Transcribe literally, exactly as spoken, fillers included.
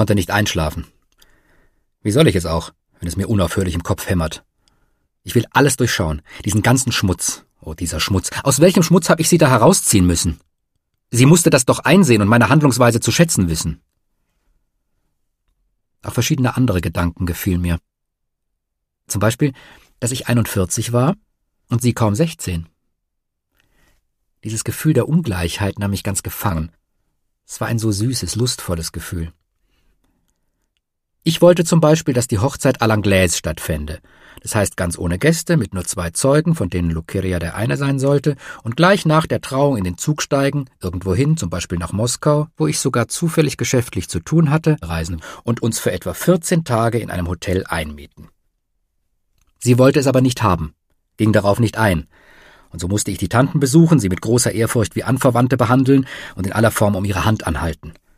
konnte nicht einschlafen. Wie soll ich es auch, wenn es mir unaufhörlich im Kopf hämmert? Ich will alles durchschauen, diesen ganzen Schmutz. Oh, dieser Schmutz. Aus welchem Schmutz habe ich sie da herausziehen müssen? Sie musste das doch einsehen und meine Handlungsweise zu schätzen wissen. Auch verschiedene andere Gedanken gefielen mir. Zum Beispiel, dass ich einundvierzig war und sie kaum sechzehn. Dieses Gefühl der Ungleichheit nahm mich ganz gefangen. Es war ein so süßes, lustvolles Gefühl. Ich wollte zum Beispiel, dass die Hochzeit à l'anglaise stattfände. Das heißt ganz ohne Gäste, mit nur zwei Zeugen, von denen Luceria der eine sein sollte, und gleich nach der Trauung in den Zug steigen, irgendwohin, zum Beispiel nach Moskau, wo ich sogar zufällig geschäftlich zu tun hatte, reisen und uns für etwa vierzehn Tage in einem Hotel einmieten. Sie wollte es aber nicht haben, ging darauf nicht ein, und so musste ich die Tanten besuchen, sie mit großer Ehrfurcht wie Anverwandte behandeln und in aller Form um ihre Hand anhalten.